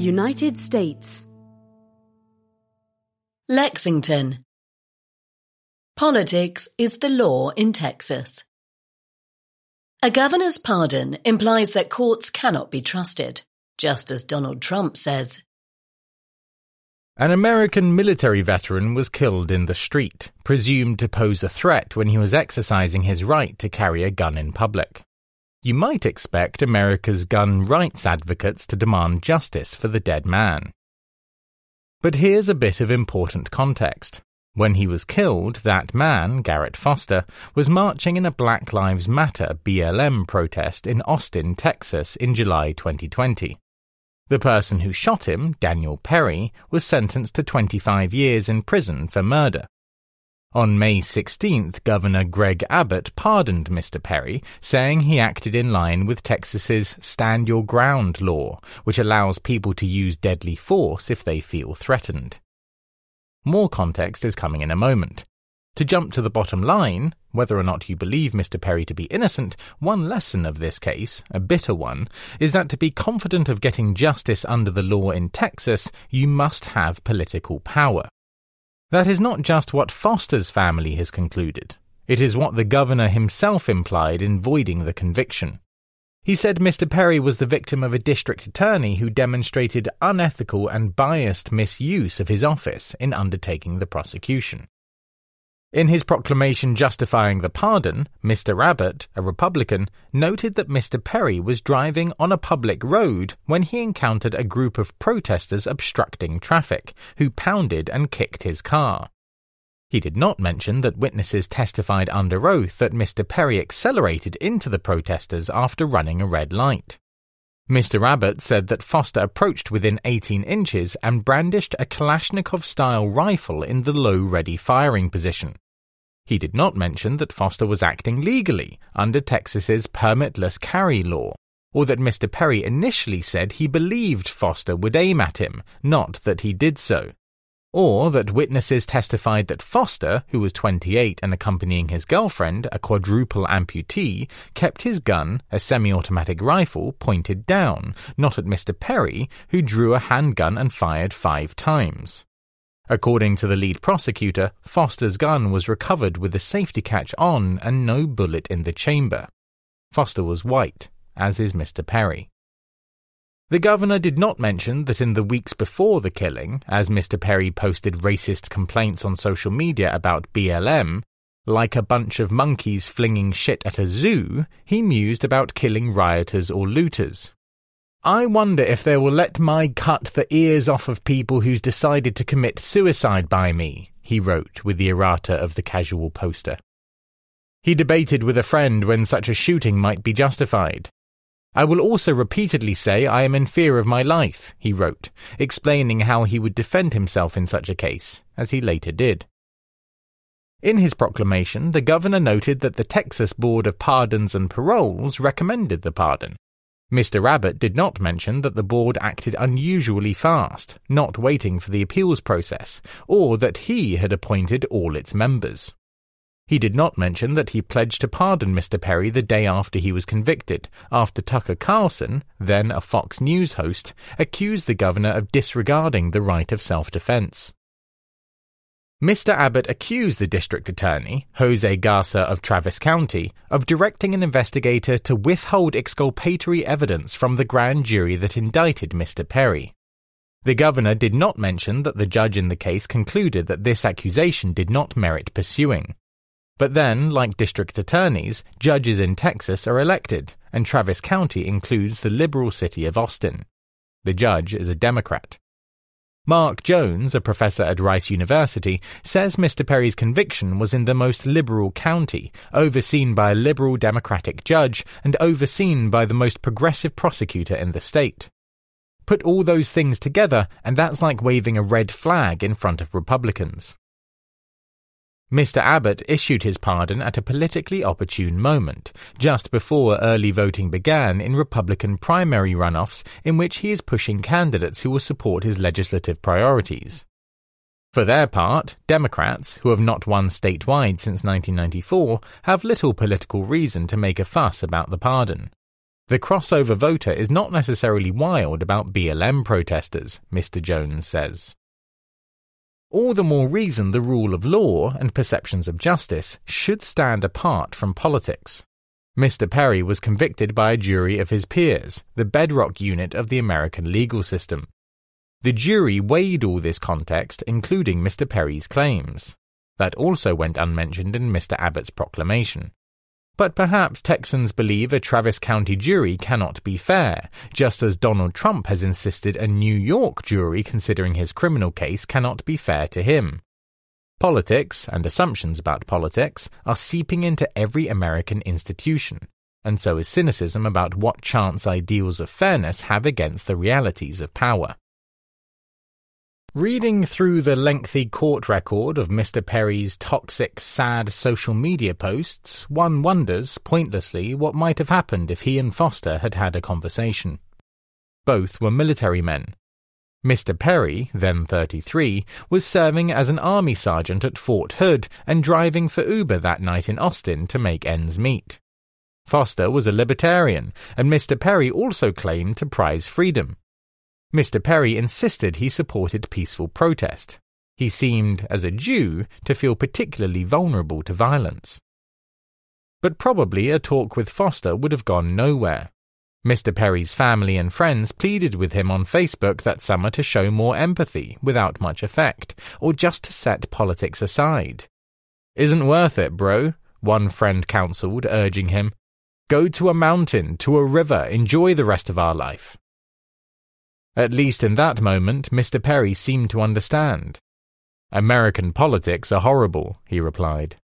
United States. Lexington. Politics is the law in Texas. A governor's pardon implies that courts cannot be trusted, just as Donald Trump says. An American military veteran was killed in the street, presumed to pose a threat when he was exercising his right to carry a gun in public. You might expect America's gun rights advocates to demand justice for the dead man. But here's a bit of important context. When he was killed, that man, Garrett Foster, was marching in a Black Lives Matter BLM protest in Austin, Texas in July 2020. The person who shot him, Daniel Perry, was sentenced to 25 years in prison for murder. On May 16th, Governor Greg Abbott pardoned Mr. Perry, saying he acted in line with Texas's Stand Your Ground law, which allows people to use deadly force if they feel threatened. More context is coming in a moment. To jump to the bottom line, whether or not you believe Mr. Perry to be innocent, one lesson of this case, a bitter one, is that to be confident of getting justice under the law in Texas, you must have political power. That is not just what Foster's family has concluded. It is what the governor himself implied in voiding the conviction. He said Mr. Perry was the victim of a district attorney who demonstrated unethical and biased misuse of his office in undertaking the prosecution. In his proclamation justifying the pardon, Mr. Abbott, a Republican, noted that Mr. Perry was driving on a public road when he encountered a group of protesters obstructing traffic, who pounded and kicked his car. He did not mention that witnesses testified under oath that Mr. Perry accelerated into the protesters after running a red light. Mr. Abbott said that Foster approached within 18 inches and brandished a Kalashnikov-style rifle in the low-ready firing position. He did not mention that Foster was acting legally under Texas's permitless carry law, or that Mr. Perry initially said he believed Foster would aim at him, not that he did so, or that witnesses testified that Foster, who was 28 and accompanying his girlfriend, a quadruple amputee, kept his gun, a semi-automatic rifle, pointed down, not at Mr. Perry, who drew a handgun and fired 5 times. According to the lead prosecutor, Foster's gun was recovered with the safety catch on and no bullet in the chamber. Foster was white, as is Mr. Perry. The governor did not mention that in the weeks before the killing, as Mr. Perry posted racist complaints on social media about BLM, like a bunch of monkeys flinging shit at a zoo, he mused about killing rioters or looters. I wonder if they will let my cut the ears off of people who's decided to commit suicide by me, he wrote with the errata of the casual poster. He debated with a friend when such a shooting might be justified. I will also repeatedly say I am in fear of my life, he wrote, explaining how he would defend himself in such a case, as he later did. In his proclamation, the governor noted that the Texas Board of Pardons and Paroles recommended the pardon. Mr. Abbott did not mention that the board acted unusually fast, not waiting for the appeals process, or that he had appointed all its members. He did not mention that he pledged to pardon Mr. Perry the day after he was convicted, after Tucker Carlson, then a Fox News host, accused the governor of disregarding the right of self-defense. Mr. Abbott accused the district attorney, Jose Garza of Travis County, of directing an investigator to withhold exculpatory evidence from the grand jury that indicted Mr. Perry. The governor did not mention that the judge in the case concluded that this accusation did not merit pursuing. But then, like district attorneys, judges in Texas are elected, and Travis County includes the liberal city of Austin. The judge is a Democrat. Mark Jones, a professor at Rice University, says Mr. Perry's conviction was in the most liberal county, overseen by a liberal Democratic judge and overseen by the most progressive prosecutor in the state. Put all those things together, and that's like waving a red flag in front of Republicans. Mr. Abbott issued his pardon at a politically opportune moment, just before early voting began in Republican primary runoffs in which he is pushing candidates who will support his legislative priorities. For their part, Democrats, who have not won statewide since 1994, have little political reason to make a fuss about the pardon. The crossover voter is not necessarily wild about BLM protesters, Mr. Jones says. All the more reason the rule of law and perceptions of justice should stand apart from politics. Mr. Perry was convicted by a jury of his peers, the bedrock unit of the American legal system. The jury weighed all this context, including Mr. Perry's claims. That also went unmentioned in Mr. Abbott's proclamation. But perhaps Texans believe a Travis County jury cannot be fair, just as Donald Trump has insisted a New York jury considering his criminal case cannot be fair to him. Politics, and assumptions about politics, are seeping into every American institution, and so is cynicism about what chance ideals of fairness have against the realities of power. Reading through the lengthy court record of Mr. Perry's toxic, sad social media posts, one wonders, pointlessly, what might have happened if he and Foster had had a conversation. Both were military men. Mr. Perry, then 33, was serving as an army sergeant at Fort Hood and driving for Uber that night in Austin to make ends meet. Foster was a libertarian, and Mr. Perry also claimed to prize freedom. Mr. Perry insisted he supported peaceful protest. He seemed, as a Jew, to feel particularly vulnerable to violence. But probably a talk with Foster would have gone nowhere. Mr. Perry's family and friends pleaded with him on Facebook that summer to show more empathy without much effect, or just to set politics aside. "Isn't worth it, bro," one friend counseled, urging him. "Go to a mountain, to a river, enjoy the rest of our life." At least in that moment, Mr. Perry seemed to understand. "American politics are horrible," he replied.